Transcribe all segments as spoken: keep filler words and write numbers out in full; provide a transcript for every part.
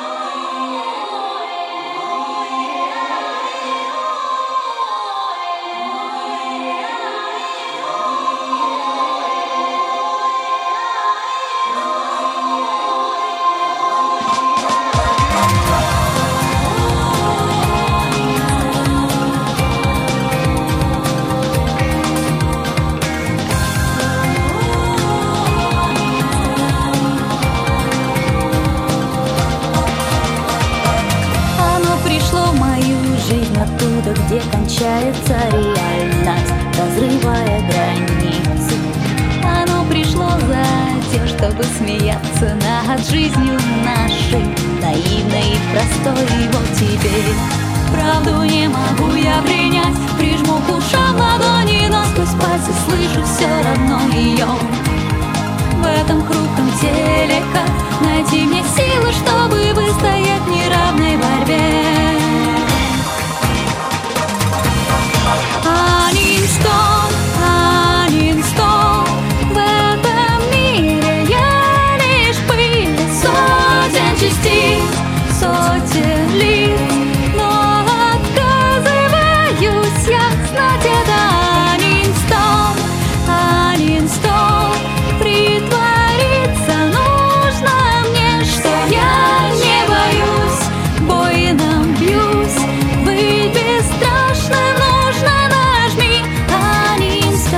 Оттуда, где кончается реальность, разрывая границы. Оно пришло за тем, чтобы смеяться над жизнью нашей, наивной и простой. И вот теперь правду не могу я принять, прижму к ушам ладони, но сквозь пальцы слышу все равно ее. В этом хрупком теле как найти мне силы, чтобы выстоять в неравной борьбе? Сотен лиц, но отказываюсь я знать это Анинстон, Анинстон. Притвориться нужно мне, что я не боюсь, воином бьюсь, быть бесстрашным нужно, нажми Анинстон.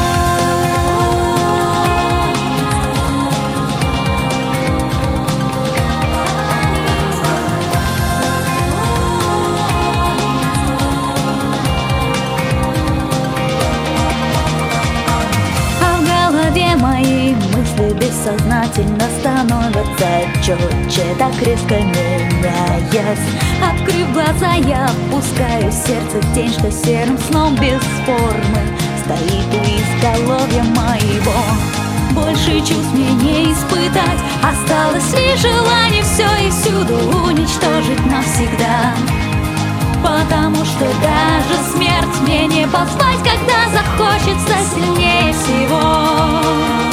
Мои мысли бессознательно становятся четче, так резко меняясь. Открыв глаза, я опускаю сердце в тень, что серым сном без формы стоит у изголовья моего. Больше чувств мне не испытать, осталось лишь желание все и всюду уничтожить навсегда. Потому что даже смерть мне не позвать, когда захочется сильнее всего.